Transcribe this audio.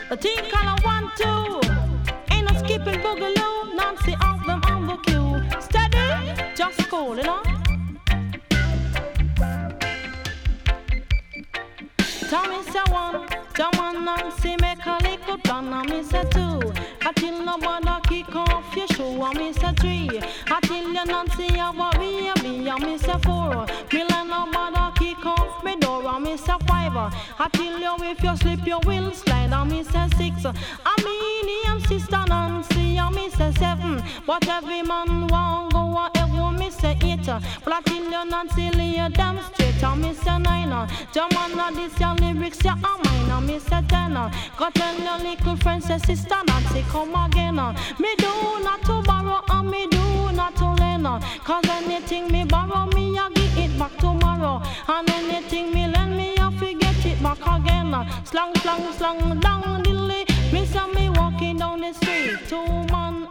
The team color 1, 2. Ain't no skipping boogaloo. Nancy off them on the queue. Steady, just cool, you know. Tommy say 1, John Nancy make a little plan. And me say 2. Until nobody kick off your shoe. And me say 3. Until you Nancy have a baby. And me say 4. Me let nobody kick off me door. And me say 5. Until you if you slip you will slide. And me say 6. I mean him sister Nancy. And me say 7. But every man want go wherever me say 8. But until you Nancy lay them straight. And me say 9. Jamana this your lyrics ya are mine. And me say 10. Go tell your little friend say sister Nancy come again. Me do not to borrow and me do not to lend. Cause anything me borrow me I give it back tomorrow. And anything me lend me I forget it back again. Slang, slang, slang, down the lane. Me say me walking down the street. 2 man